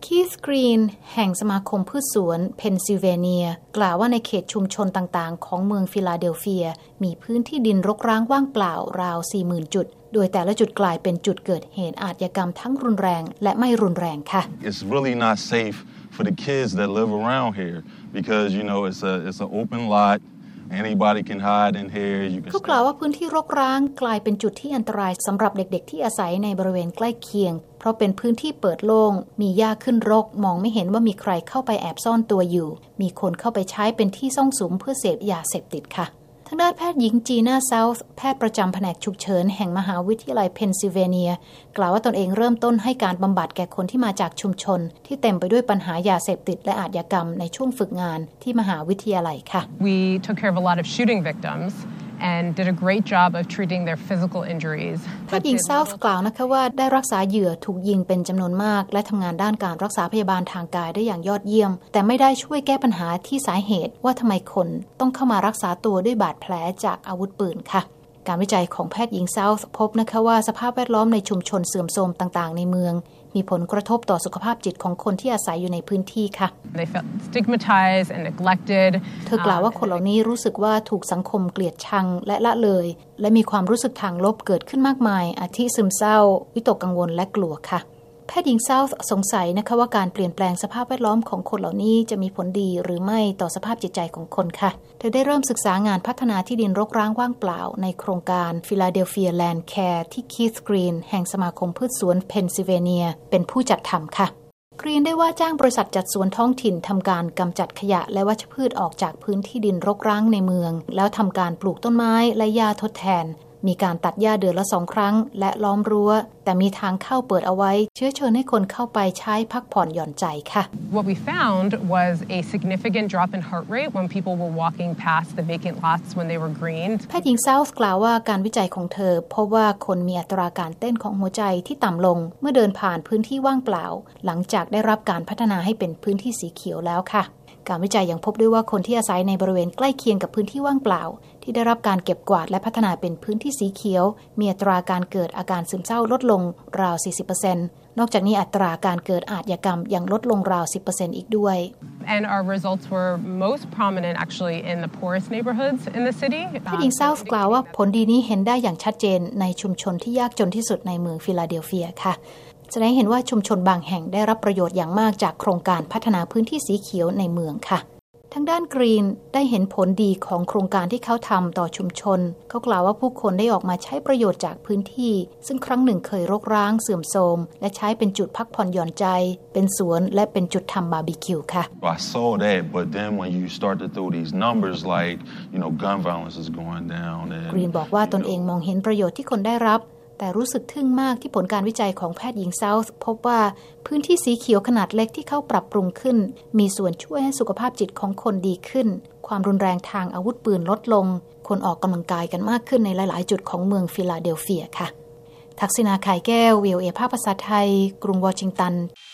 คีธ กรีนแห่งสมาคมพืชสวนเพนซิลเวเนียกล่าวว่าในเขตชุมชนต่างๆของเมืองฟิลาเดลเฟียมีพื้นที่ดินรกร้างว่างเปล่าราว 40,000 จุดโดยแต่ละจุดกลายเป็นจุดเกิดเหตุอาชญากรรมทั้งรุนแรงและไม่รุนแรงค่ะ It's really not safe for the kids that live around here because it's an open lot.Anybody can hide in here. เขากล่าวว่าพื้นที่รกร้างกลายเป็นจุดที่อันตรายสำหรับเด็กๆที่อาศัยในบริเวณใกล้เคียงเพราะเป็นพื้นที่เปิดโล่งมีหญ้าขึ้นรกมองไม่เห็นว่ามีใครเข้าไปแอบซ่อนตัวอยู่มีคนเข้าไปใช้เป็นที่ซ่องสุมเพื่อเสพยาเสพติดค่ะทางด้านแพทย์หญิงจีน่าเซาท์แพทย์ประจำแผนกฉุกเฉินแห่งมหาวิทยาลัยเพนซิลเวเนียกล่าวว่าตนเองเริ่มต้นให้การบำบัดแก่คนที่มาจากชุมชนที่เต็มไปด้วยปัญหายาเสพติดและอาชญากรรมในช่วงฝึกงานที่มหาวิทยาลัยค่ะ We took care of a lot of shooting victims and did a great job of treating their physical injuries แพทย์หญิงเซาท์กล่าวนะคะว่าได้รักษาเหยื่อถูกยิงเป็นจำนวนมากและทำงานด้านการรักษาพยาบาลทางกายได้อย่างยอดเยี่ยมแต่ไม่ได้ช่วยแก้ปัญหาที่สาเหตุว่าทำไมคนต้องเข้ามารักษาตัวด้วยบาดแผลจากอาวุธปืนค่ะการวิจัยของแพทย์หญิงเซาท์พบนะคะว่าสภาพแวดล้อมในชุมชนเสื่อมโทรมต่างๆในเมืองมีผลกระทบต่อสุขภาพจิตของคนที่อาศัยอยู่ในพื้นที่ค่ะ They felt stigmatized and neglected เธอกล่าวว่าคนเหล่านี้รู้สึกว่าถูกสังคมเกลียดชังและละเลยและมีความรู้สึกทางลบเกิดขึ้นมากมายอาทิซึมเศร้าวิตกกังวลและกลัวค่ะแพทย์หญิงเซาท์สงสัยนะคะว่าการเปลี่ยนแปลงสภาพแวดล้อมของคนเหล่านี้จะมีผลดีหรือไม่ต่อสภาพจิตใจของคนค่ะเธอได้เริ่มศึกษางานพัฒนาที่ดินรกร้างว่างเปล่าในโครงการ Philadelphia Land Care ที่คีธ กรีนแห่งสมาคมพืชสวนเพนซิลเวเนียเป็นผู้จัดทำค่ะกรีนได้ว่าจ้างบริษัทจัดสวนท้องถิ่นทำการกำจัดขยะและวัชพืชออกจากพื้นที่ดินรกร้างในเมืองแล้วทำการปลูกต้นไม้และหญ้าทดแทนมีการตัดหญ้าเดือนละ2 ครั้งและล้อมรั้วแต่มีทางเข้าเปิดเอาไว้เชื้อเชิญให้คนเข้าไปใช้พักผ่อนหย่อนใจค่ะ What we found was a significant drop in heart rate when people were walking past the vacant lots when they were greened แพทย์หญิงเซาท์กล่าวว่าการวิจัยของเธอพบว่าคนมีอัตราการเต้นของหัวใจที่ต่ำลงเมื่อเดินผ่านพื้นที่ว่างเปล่าหลังจากได้รับการพัฒนาให้เป็นพื้นที่สีเขียวแล้วค่ะการวิจัยยังพบด้วยว่าคนที่อาศัยในบริเวณใกล้เคียงกับพื้นที่ว่างเปล่าที่ได้รับการเก็บกวาดและพัฒนาเป็นพื้นที่สีเขียวมีอัตราการเกิดอาการซึมเศร้าลดลงราว 40% นอกจากนี้อัตราการเกิดอาชญากรรมยังลดลงราว 10% อีกด้วย And our results were most prominent actually in the poorest neighborhoods in the city แพทย์หญิงเซาท์กล่าวว่าผลดีนี้เห็นได้อย่างชัดเจนในชุมชนที่ยากจนที่สุดในเมืองฟิลาเดลเฟียค่ะแสดงเห็นว่าชุมชนบางแห่งได้รับประโยชน์อย่างมากจากโครงการพัฒนาพื้นที่สีเขียวในเมืองค่ะทางด้านกรีนได้เห็นผลดีของโครงการที่เขาทำต่อชุมชนเขากล่าวว่าผู้คนได้ออกมาใช้ประโยชน์จากพื้นที่ซึ่งครั้งหนึ่งเคยรกร้างเสื่อมโทรมและใช้เป็นจุดพักผ่อนหย่อนใจเป็นสวนและเป็นจุดทำบาร์บีคิวค่ะ I saw that but then when you start to throw these numbers like gun violence is going down กรีนบอกว่าตนเองมองเห็นประโยชน์ที่คนได้รับแต่รู้สึกทึ่งมากที่ผลการวิจัยของแพทย์หญิงเซาท์พบว่าพื้นที่สีเขียวขนาดเล็กที่เขาปรับปรุงขึ้นมีส่วนช่วยให้สุขภาพจิตของคนดีขึ้นความรุนแรงทางอาวุธปืนลดลงคนออกกำลังกายกันมากขึ้นในหลายๆจุดของเมืองฟิลาเดลเฟียค่ะทักษิณา ไข่แก้ว VOA ภาคภาษาไทยกรุงวอชิงตัน